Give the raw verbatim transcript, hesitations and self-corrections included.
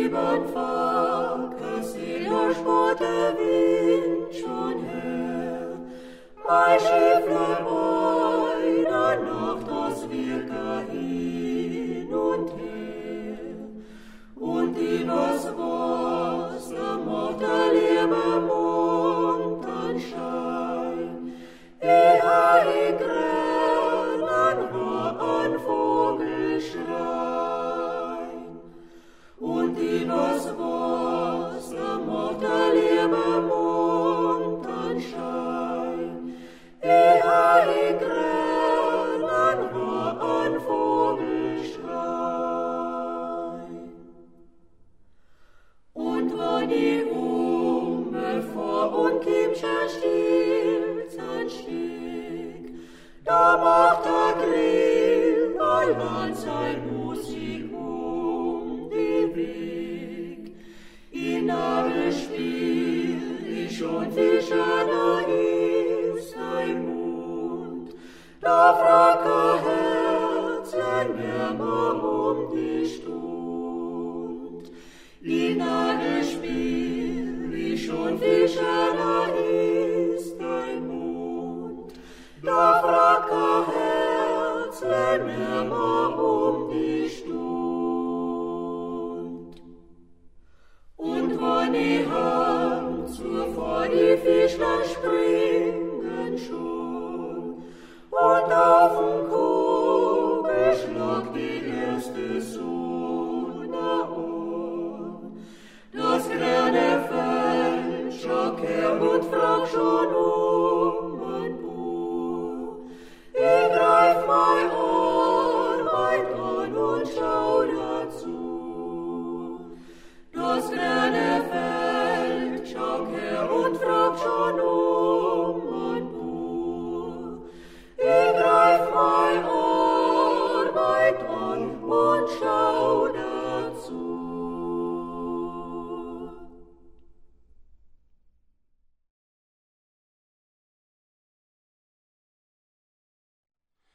übern Fahrgast, der spotte Wind schon her. Mein Schifflein bei der Nacht, das wirke hin und her. Und übers Wasser macht der liebe Mondenschein. Ich habe Gränen, war ein Vogelschrein. Und übers Wasser macht der liebe Mondenschein. Ich habe Gränen, war ein Vogelschrein. Und wenn ich umfahr und Kimscher still sein Steg, da macht der Grill allein sein Musik um den Weg. In alle Spiel ich und Fischer, da ist sein Mund, da fragt er Herzen nimmer um die Stund. In alle Spiel ich und Fischer, da ist dein Mund, da fragt er Herzen nimmer um die Stund. Und wenn ich hang zuvor die Fischlein springen schon, und auf den Kugel schlag die erste Sonne an, das grüne Feld schock her und frag schon um ein Buch. Ich greif mein Arbeit an und schau dazu. Das grüne Feld schock her und frag schon um